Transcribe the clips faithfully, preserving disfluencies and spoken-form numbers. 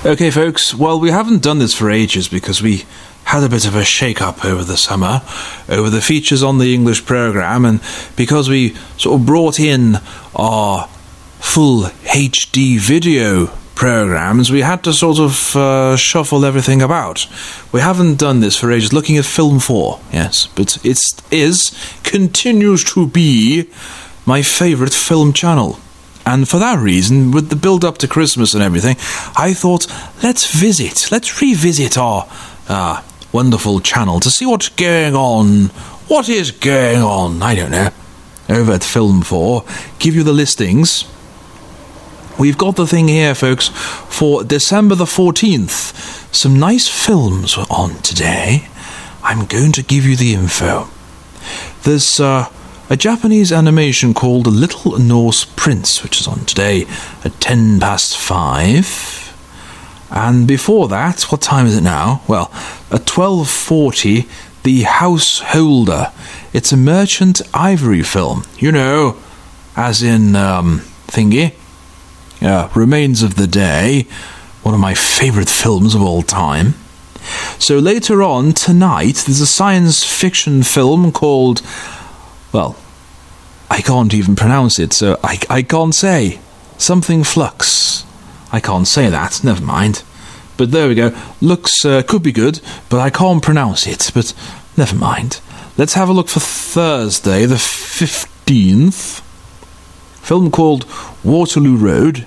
Okay, folks, well, we haven't done this for ages because we had a bit of a shake-up over the summer, over the features on the English programme, and because we sort of brought in our full H D video programmes, we had to sort of uh, shuffle everything about. We haven't done this for ages, looking at Film four, yes, but it is, continues to be, my favourite film channel. And for that reason, with the build-up to Christmas and everything, I thought, let's visit, let's revisit our uh, wonderful channel to see what's going on. What is going on? I don't know. Over at Film four, give you the listings. We've got the thing here, folks, for December the fourteenth. Some nice films were on today. I'm going to give you the info. There's uh, a Japanese animation called Little Norse Prince, which is on today at ten past five. And before that, what time is it now? Well, at twelve forty, The Householder. It's a Merchant Ivory film. You know, as in, um, thingy. Uh, Remains of the Day, one of my favourite films of all time. So later on, tonight, there's a science fiction film called, well, I can't even pronounce it, so I, I can't say. Something Flux. I can't say that, never mind. But there we go. Looks, uh, could be good, but I can't pronounce it, but never mind. Let's have a look for Thursday, the fifteenth. Film called Waterloo Road,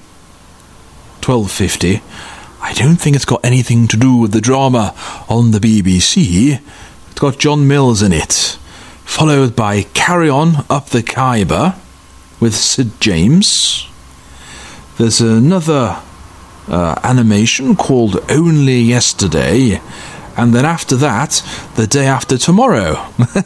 twelve fifty. I don't think it's got anything to do with the drama on the B B C. It's got John Mills in it. Followed by Carry On Up the Khyber with Sid James. There's another uh, animation called Only Yesterday. And then after that, The Day After Tomorrow.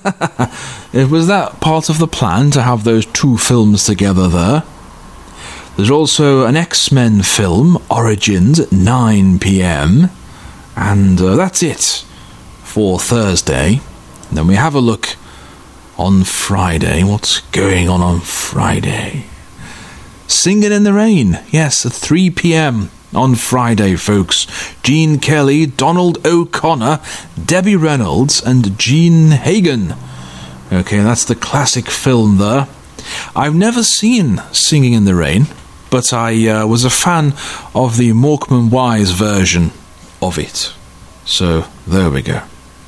It was that part of the plan to have those two films together there. There's also an X-Men film, Origins, at nine p.m. And uh, that's it for Thursday. And then we have a look on Friday. What's going on on Friday? Singing in the Rain. Yes, at three p.m. on Friday, folks. Gene Kelly, Donald O'Connor, Debbie Reynolds, and Gene Hagen. Okay, that's the classic film there. I've never seen Singing in the Rain, but I uh, was a fan of the Morecambe and Wise version of it. So, there we go.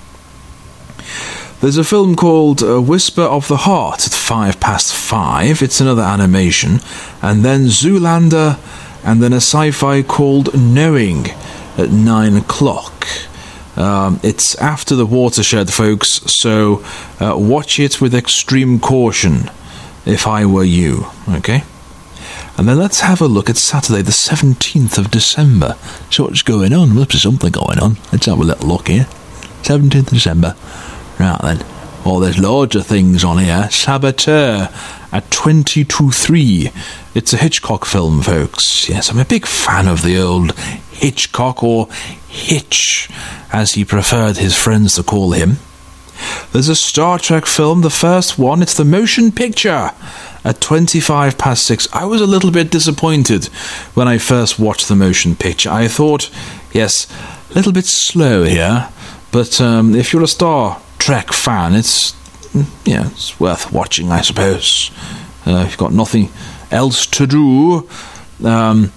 There's a film called uh, Whisper of the Heart at five past five. It's another animation. And then Zoolander, and then a sci-fi called Knowing at nine o'clock. Um, it's after The Watershed, folks, so uh, watch it with extreme caution, if I were you, okay? And then let's have a look at Saturday, the seventeenth of December. So what's going on? Must be something going on. Let's have a little look here. seventeenth of December. Right then. Oh, there's loads of things on here. Saboteur at twenty-two three. It's a Hitchcock film, folks. Yes, I'm a big fan of the old Hitchcock, or Hitch, as he preferred his friends to call him. There's a Star Trek film, the first one. It's the motion picture at twenty-five past six. I was a little bit disappointed when I first watched the motion picture. I thought, yes, a little bit slow here, but um, if you're a Star Trek fan, it's, yeah, it's worth watching, I suppose. Uh, if you've got nothing else to do, um,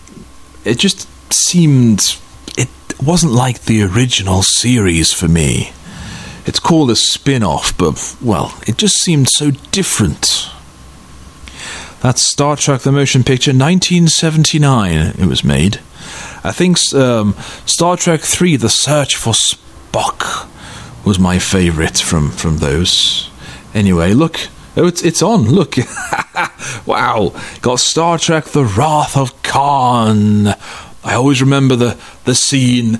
it just seemed, it wasn't like the original series for me. It's called a spin-off, but, well, it just seemed so different. That's Star Trek the Motion Picture, nineteen seventy-nine it was made. I think um, Star Trek three, The Search for Spock, was my favourite from, from those. Anyway, look. Oh, it's, it's on, look. Wow. Got Star Trek The Wrath of Khan. I always remember the, the scene,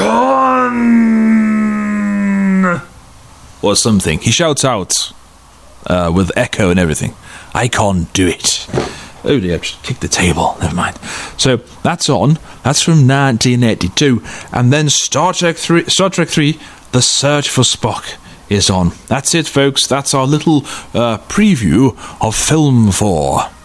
Khan! Or something. He shouts out uh, with echo and everything. I can't do it. Oh dear, just kicked the table. Never mind. So that's on. That's from nineteen eighty-two. And then Star Trek three, Star Trek three, The Search for Spock is on. That's it, folks. That's our little uh, preview of Film four.